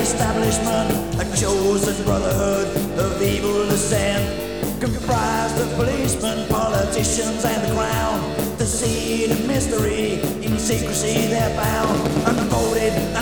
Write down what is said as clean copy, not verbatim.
establishment, a chosen brotherhood of evil descent, comprised of policemen, politicians, and the crown. The seed of mystery, in secrecy they're bound, unfolded.